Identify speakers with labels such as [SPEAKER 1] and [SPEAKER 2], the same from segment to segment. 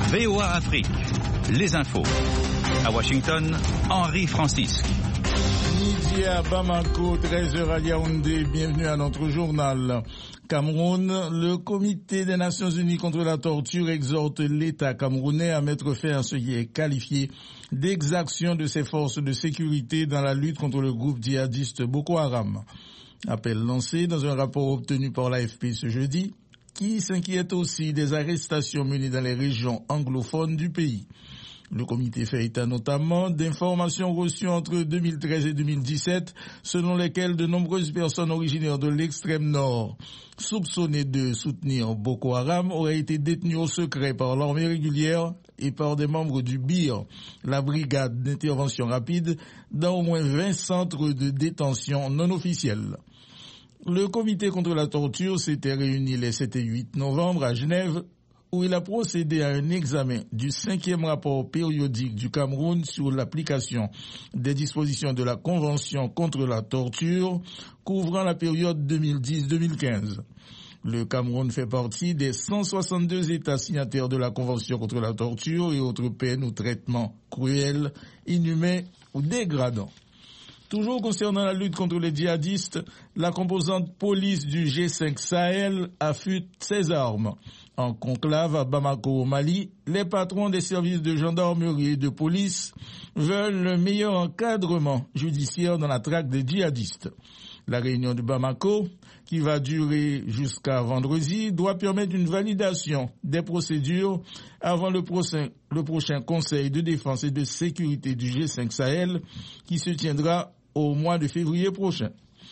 [SPEAKER 1] VOA Afrique, les infos. À Washington, Henri Francisque.
[SPEAKER 2] Midi à Bamako, 13h à Yaoundé, bienvenue à notre journal. Cameroun, le Comité des Nations Unies contre la torture exhorte l'État camerounais à mettre fin à ce qui est qualifié d'exaction de ses forces de sécurité dans la lutte contre le groupe djihadiste Boko Haram. Appel lancé dans un rapport obtenu par l'AFP ce jeudi, qui s'inquiète aussi des arrestations menées dans les régions anglophones du pays. Le comité fait état notamment d'informations reçues entre 2013 et 2017, selon lesquelles de nombreuses personnes originaires de l'extrême nord, soupçonnées de soutenir Boko Haram, auraient été détenues au secret par l'armée régulière et par des membres du BIR, la brigade d'intervention rapide, dans au moins 20 centres de détention non officiels. Le comité contre la torture s'était réuni les 7 et 8 novembre à Genève, où il a procédé à un examen du 5e rapport périodique du Cameroun sur l'application des dispositions de la Convention contre la torture couvrant la période 2010-2015. Le Cameroun fait partie des 162 États signataires de la Convention contre la torture et autres peines ou traitements cruels, inhumains ou dégradants. Toujours concernant la lutte contre les djihadistes, la composante police du G5 Sahel affûte ses armes. En conclave à Bamako au Mali, les patrons des services de gendarmerie et de police veulent le meilleur encadrement judiciaire dans la traque des djihadistes. La réunion de Bamako, qui va durer jusqu'à vendredi, doit permettre une validation des procédures avant le prochain Conseil de défense et de sécurité du G5 Sahel qui se tiendra au mois de février prochain.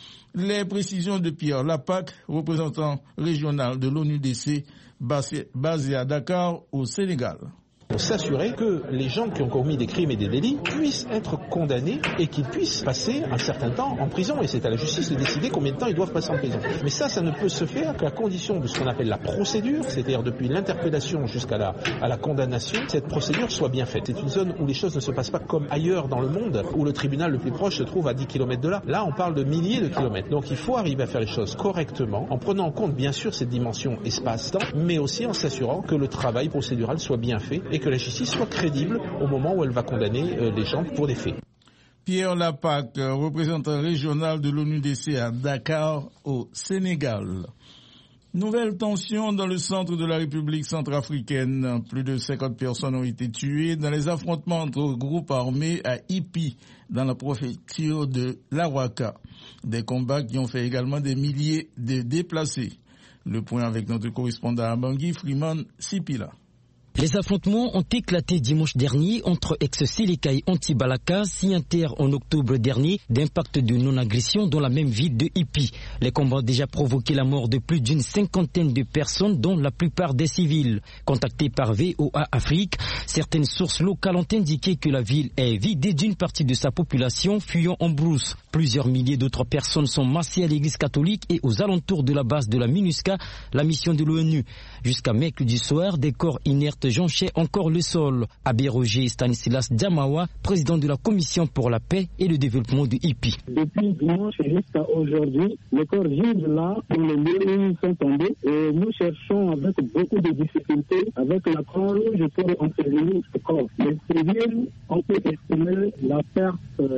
[SPEAKER 2] Les précisions de Pierre Lapac, représentant régional de l'ONUDC, basé à Dakar, au Sénégal.
[SPEAKER 3] S'assurer que les gens qui ont commis des crimes et des délits puissent être condamnés et qu'ils puissent passer un certain temps en prison. Et c'est à la justice de décider combien de temps ils doivent passer en prison. Mais ça ne peut se faire qu'à condition de ce qu'on appelle la procédure, c'est-à-dire depuis l'interpellation jusqu'à la condamnation, cette procédure soit bien faite. C'est une zone où les choses ne se passent pas comme ailleurs dans le monde, où le tribunal le plus proche se trouve à 10 km de là. Là, on parle de milliers de kilomètres. Donc il faut arriver à faire les choses correctement, en prenant en compte bien sûr cette dimension espace-temps, mais aussi en s'assurant que le travail procédural soit bien fait et que la justice soit crédible au moment où elle va condamner les gens pour des faits.
[SPEAKER 2] Pierre Lapac, représentant régional de l'ONUDC à Dakar, au Sénégal. Nouvelle tension dans le centre de la République centrafricaine. Plus de 50 personnes ont été tuées dans les affrontements entre groupes armés à Ipi, dans la préfecture de l'Awaka. Des combats qui ont fait également des milliers de déplacés. Le point avec notre correspondant à Bangui, Freeman Sipila.
[SPEAKER 4] Les affrontements ont éclaté dimanche dernier entre ex-Séléka et Anti-Balaka, signataires en octobre dernier d'impact de non-agression dans la même ville de Ipi. Les combats ont déjà provoqué la mort de plus d'une cinquantaine de personnes, dont la plupart des civils. Contactés par VOA Afrique, certaines sources locales ont indiqué que la ville est vidée d'une partie de sa population fuyant en brousse. Plusieurs milliers d'autres personnes sont massées à l'église catholique et aux alentours de la base de la MINUSCA, la mission de l'ONU. Jusqu'à mercredi soir, des corps inertes jonchaient encore le sol. Abbé Roger Stanislas Djamawa, président de la Commission pour la paix et le développement de Ipi.
[SPEAKER 5] Depuis dimanche jusqu'à aujourd'hui, les corps gisent là, dans le lieu où ils sont tombés, et nous cherchons avec beaucoup de difficultés, avec la Croix-Rouge, pour ensevelir ce corps. Les civils, on peut estimer la perte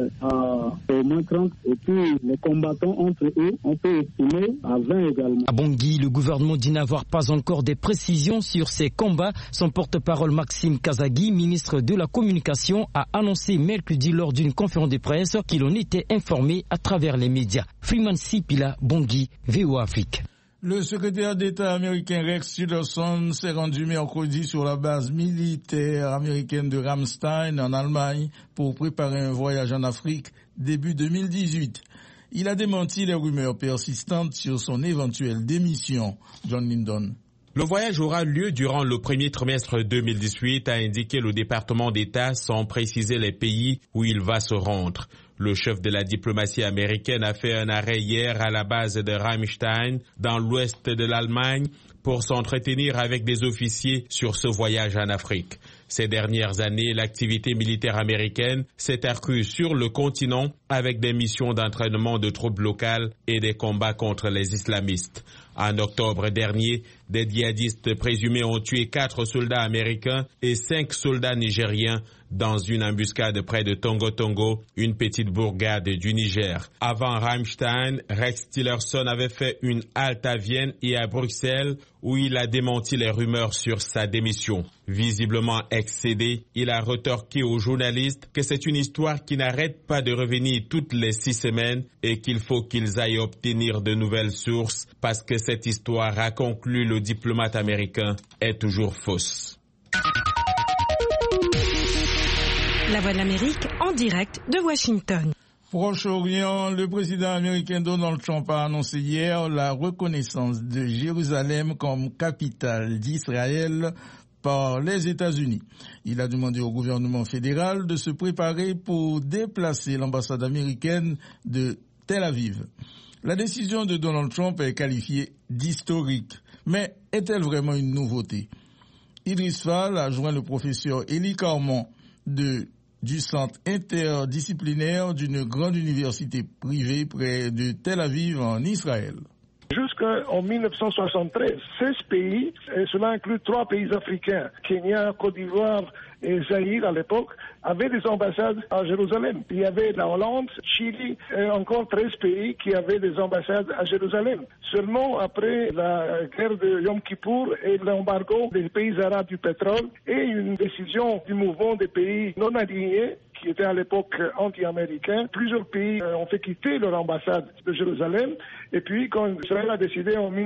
[SPEAKER 5] à au moins 30, et puis les combattants entre eux, on peut estimer à 20 également.
[SPEAKER 4] À Bangui, le gouvernement dit n'avoir pas encore des précisions sur ces combats. Son porte-parole Maxime Kazagui, ministre de la Communication, a annoncé mercredi lors d'une conférence de presse qu'il en était informé à travers les médias. Freeman Sipila, Bangui, VOA Afrique.
[SPEAKER 2] Le secrétaire d'État américain Rex Tillerson s'est rendu mercredi sur la base militaire américaine de Ramstein en Allemagne pour préparer un voyage en Afrique début 2018. Il a démenti les rumeurs persistantes sur son éventuelle démission. John Lyndon.
[SPEAKER 6] Le voyage aura lieu durant le premier trimestre 2018, a indiqué le département d'État sans préciser les pays où il va se rendre. Le chef de la diplomatie américaine a fait un arrêt hier à la base de Ramstein, dans l'ouest de l'Allemagne, pour s'entretenir avec des officiers sur ce voyage en Afrique. Ces dernières années, l'activité militaire américaine s'est accrue sur le continent avec des missions d'entraînement de troupes locales et des combats contre les islamistes. En octobre dernier, des djihadistes présumés ont tué 4 soldats américains et 5 soldats nigériens dans une embuscade près de Tongo-Tongo, une petite bourgade du Niger. Avant Rammstein, Rex Tillerson avait fait une halte à Vienne et à Bruxelles où il a démenti les rumeurs sur sa démission. Visiblement excédé, il a retorqué aux journalistes que c'est une histoire qui n'arrête pas de revenir toutes les 6 semaines et qu'il faut qu'ils aillent obtenir de nouvelles sources parce que cette histoire, a conclu le diplomate américain, est toujours fausse.
[SPEAKER 7] La Voix de l'Amérique en direct de Washington.
[SPEAKER 2] Proche-Orient, le président américain Donald Trump a annoncé hier la reconnaissance de Jérusalem comme capitale d'Israël par les États-Unis. Il a demandé au gouvernement fédéral de se préparer pour déplacer l'ambassade américaine de Tel Aviv. La décision de Donald Trump est qualifiée d'historique, mais est-elle vraiment une nouveauté? Idriss Fall a joint le professeur Élie Carmon du centre interdisciplinaire d'une grande université privée près de Tel Aviv en Israël.
[SPEAKER 8] Jusqu'en 1973, 16 pays, et cela inclut 3 pays africains, Kenya, Côte d'Ivoire et Zaïre à l'époque, avaient des ambassades à Jérusalem. Il y avait la Hollande, Chili et encore 13 pays qui avaient des ambassades à Jérusalem. Seulement après la guerre de Yom Kippour et l'embargo des pays arabes du pétrole et une décision du mouvement des pays non alignés, qui était à l'époque anti-américain, plusieurs pays ont fait quitter leur ambassade de Jérusalem. Et puis, quand Israël a décidé en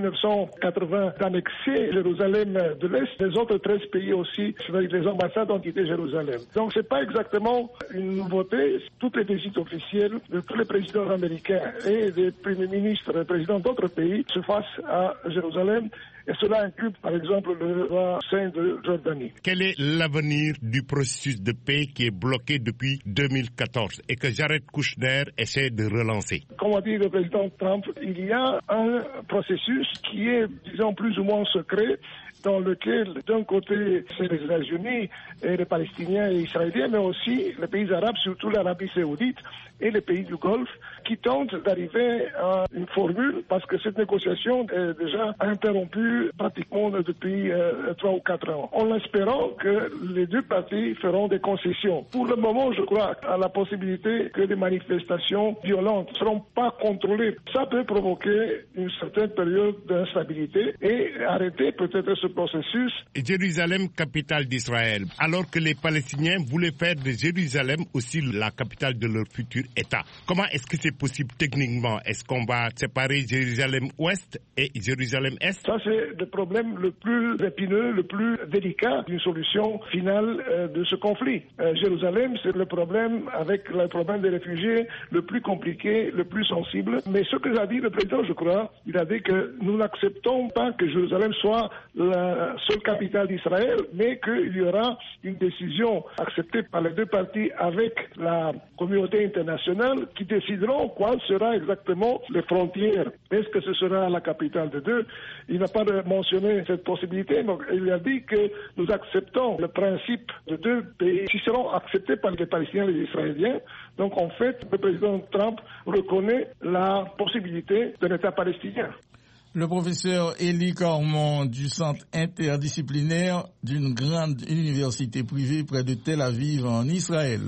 [SPEAKER 8] 1980 d'annexer Jérusalem de l'Est, les autres 13 pays aussi, les ambassades ont quitté Jérusalem. Donc, c'est pas exactement une nouveauté. Toutes les visites officielles de tous les présidents américains et des premiers ministres et présidents d'autres pays se fassent à Jérusalem. Et cela inclut, par exemple, le roi saint de Jordanie.
[SPEAKER 9] Quel est l'avenir du processus de paix qui est bloqué depuis 2014 et que Jared Kushner essaie de relancer?
[SPEAKER 8] Comme a dit le président Trump, il y a un processus qui est, disons, plus ou moins secret, dans lequel, d'un côté, c'est les États-Unis et les Palestiniens et Israéliens, mais aussi les pays arabes, surtout l'Arabie saoudite et les pays du Golfe, qui tentent d'arriver à une formule, parce que cette négociation est déjà interrompue pratiquement depuis 3 ou 4 ans. En espérant que les deux parties feront des concessions. Pour le moment, je crois à la possibilité que des manifestations violentes ne seront pas contrôlées. Ça peut provoquer une certaine période d'instabilité et arrêter peut-être ce processus.
[SPEAKER 9] Jérusalem, capitale d'Israël, alors que les Palestiniens voulaient faire de Jérusalem aussi la capitale de leur futur État. Comment est-ce que c'est possible techniquement? Est-ce qu'on va séparer Jérusalem-Ouest et Jérusalem-Est?
[SPEAKER 8] Ça, c'est le problème le plus épineux, le plus délicat d'une solution finale de ce conflit. Jérusalem, c'est le problème avec le problème des réfugiés le plus compliqué, le plus sensible. Mais ce que a dit le président, je crois, il a dit que nous n'acceptons pas que Jérusalem soit la seule capitale d'Israël, mais qu'il y aura une décision acceptée par les deux parties avec la communauté internationale qui décideront quelles seront exactement les frontières. Est-ce que ce sera la capitale de deux? Il n'a pas mentionné cette possibilité, donc il a dit que nous acceptons le principe de deux pays qui seront acceptés par les Palestiniens et les Israéliens. Donc en fait, le président Trump reconnaît la possibilité d'un État palestinien.
[SPEAKER 2] Le professeur Élie Carmon du centre interdisciplinaire d'une grande université privée près de Tel Aviv en Israël.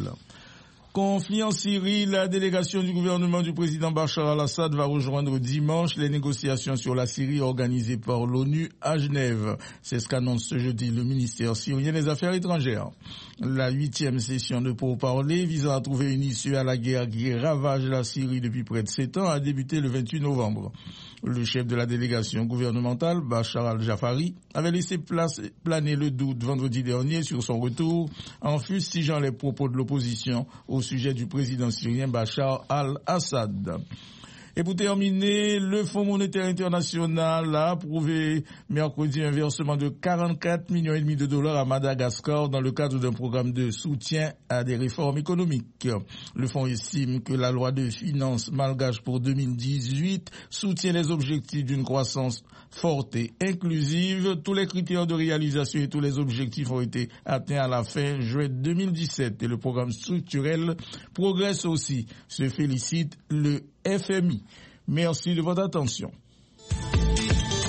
[SPEAKER 2] Conflit en Syrie, la délégation du gouvernement du président Bachar al-Assad va rejoindre dimanche les négociations sur la Syrie organisées par l'ONU à Genève. C'est ce qu'annonce ce jeudi le ministère syrien des Affaires étrangères. La 8e session de pourparlers visant à trouver une issue à la guerre qui ravage la Syrie depuis près de 7 ans a débuté le 28 novembre. Le chef de la délégation gouvernementale, Bachar al-Jafari, avait laissé planer le doute vendredi dernier sur son retour en fustigeant les propos de l'opposition au sujet du président syrien Bachar al-Assad. Et pour terminer, le Fonds monétaire international a approuvé mercredi un versement de 44,5 millions de dollars à Madagascar dans le cadre d'un programme de soutien à des réformes économiques. Le fonds estime que la loi de finances malgache pour 2018 soutient les objectifs d'une croissance forte et inclusive. Tous les critères de réalisation et tous les objectifs ont été atteints à la fin juin 2017 et le programme structurel progresse aussi, se félicite le FMI. Merci de votre attention.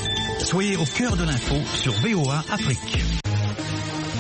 [SPEAKER 1] Soyez au cœur de l'info sur VOA Afrique.